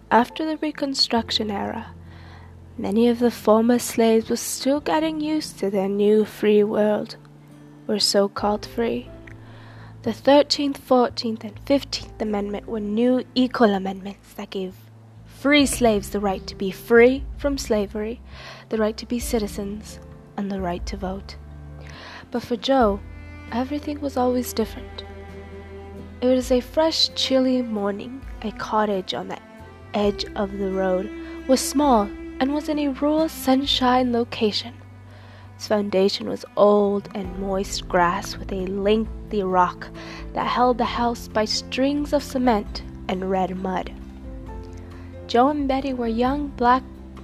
After the Reconstruction era, many of the former slaves were still getting used to their new free world, or so-called free. The 13th, 14th, and 15th Amendment were new equal amendments that gave free slaves the right to be free from slavery, the right to be citizens, and the right to vote. But for Joe, everything was always different. It was a fresh, chilly morning. A cottage on the edge of the road was small and was in a rural sunshine location. Its foundation was old and moist grass with a lengthy rock that held the house by strings of cement and red mud. Joe and Betty were a young black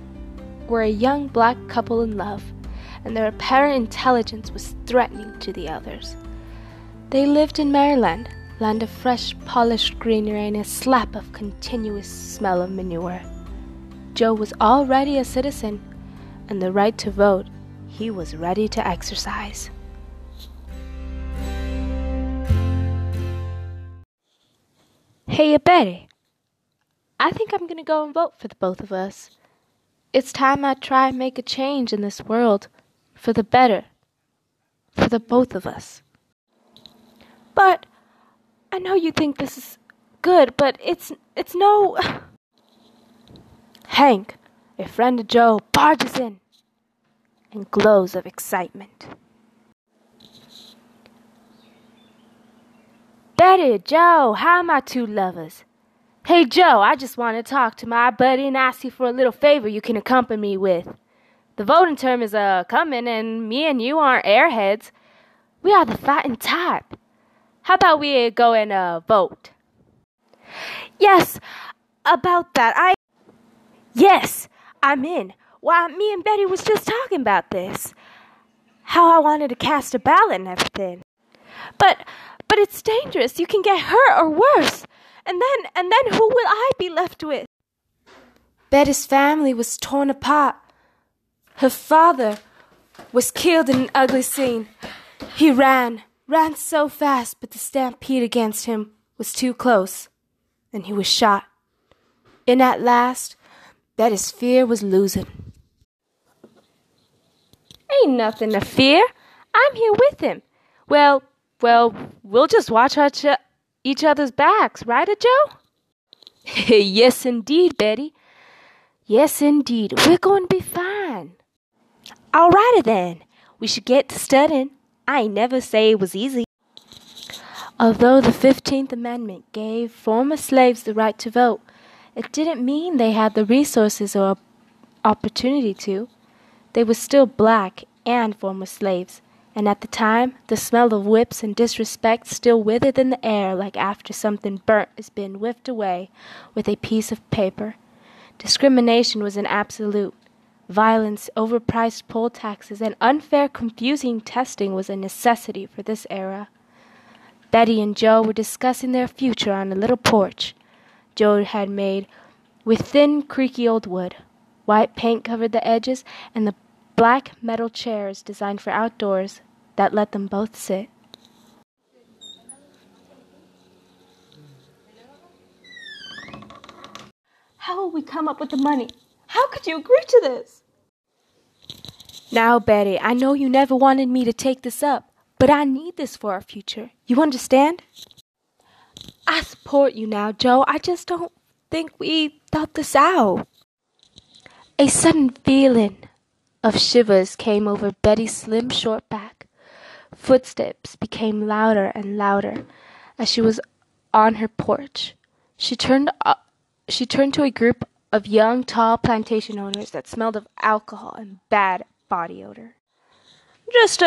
couple in love, and their apparent intelligence was threatening to the others. They lived in Maryland, land of fresh, polished greenery and a slap of continuous smell of manure. Joe was already a citizen, and the right to vote he was ready to exercise. Hey, Betty, I think I'm going to go and vote for the both of us. It's time I try and make a change in this world for the better, for the both of us. But I know you think this is good, but it's no... Hank, a friend of Joe, barges in and glows of excitement. Betty, Joe, how are my two lovers? Hey, Joe, I just want to talk to my buddy and ask you for a little favor you can accompany me with. The voting term is coming, and me and you aren't airheads. We are the fighting type. How about we go and vote? Yes, about that. Yes, I'm in. Why, me and Betty was just talking about this. How I wanted to cast a ballot and everything. But it's dangerous. You can get hurt or worse. And then who will I be left with? Betty's family was torn apart. Her father was killed in an ugly scene. He ran so fast, but the stampede against him was too close, and he was shot. And at last, Betty's fear was losing. Ain't nothing to fear. I'm here with him. Well, we'll just watch each other's backs, right, Joe? Yes, indeed, Betty. Yes, indeed. We're going to be fine. All righty then. We should get to studying. I ain't never say it was easy. Although the 15th Amendment gave former slaves the right to vote, it didn't mean they had the resources or opportunity to. They were still black and former slaves, and at the time, the smell of whips and disrespect still withered in the air like after something burnt is being whiffed away with a piece of paper. Discrimination was an absolute. Violence, overpriced poll taxes, and unfair, confusing testing was a necessity for this era. Betty and Joe were discussing their future on a little porch Joe had made with thin, creaky old wood. White paint covered the edges, and the black metal chairs designed for outdoors that let them both sit. How will we come up with the money? How could you agree to this? Now, Betty, I know you never wanted me to take this up, but I need this for our future. You understand? I support you now, Joe. I just don't think we thought this out. A sudden feeling of shivers came over Betty's slim, short back. Footsteps became louder and louder as she was on her porch. She turned to a group of young, tall plantation owners that smelled of alcohol and bad body odor. Just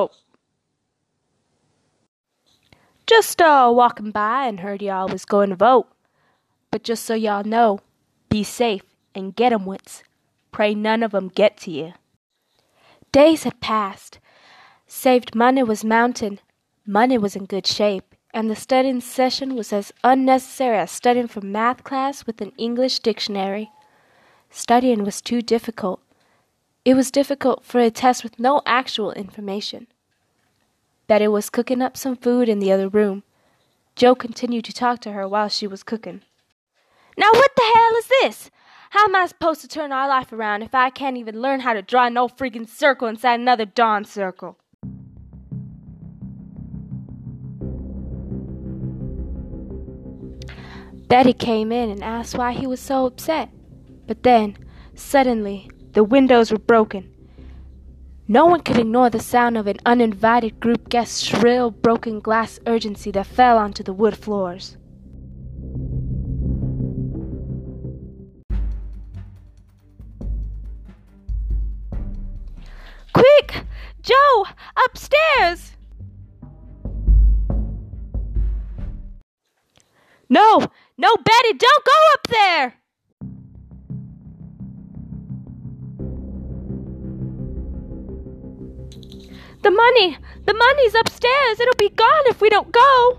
walking by and heard y'all was going to vote. But just so y'all know, be safe and get 'em wits. Pray none of 'em get to you. Days had passed. Saved money was mounting. Money was in good shape, and the studying session was as unnecessary as studying for math class with an English dictionary. Studying was too difficult. It was difficult for a test with no actual information. Betty was cooking up some food in the other room. Joe continued to talk to her while she was cooking. Now what the hell is this? How am I supposed to turn our life around if I can't even learn how to draw no freaking circle inside another darn circle? Betty came in and asked why he was so upset. But then, suddenly, the windows were broken. No one could ignore the sound of an uninvited group guest's shrill, broken glass urgency that fell onto the wood floors. Quick! Joe! Upstairs! No! No, Betty, don't go up there! The money's upstairs. It'll be gone if we don't go.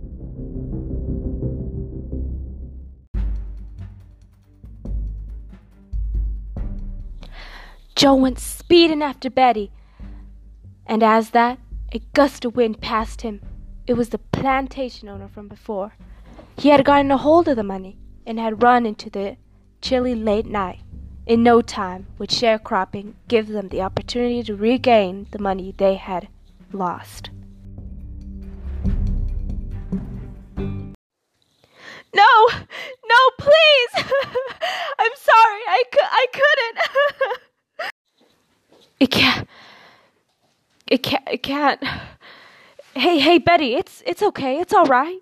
Joe went speeding after Betty, and as a gust of wind passed him. It was the plantation owner from before. He had gotten a hold of the money and had run into the chilly late night. In no time would sharecropping give them the opportunity to regain the money they had lost. No, please! I'm sorry, I couldn't. It can't. Hey, Betty, it's okay, it's all right.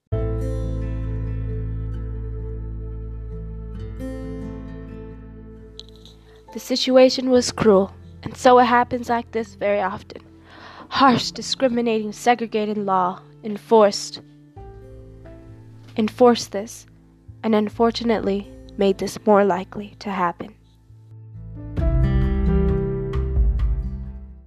The situation was cruel, and so it happens like this very often. Harsh, discriminating, segregated law enforced this, and unfortunately made this more likely to happen.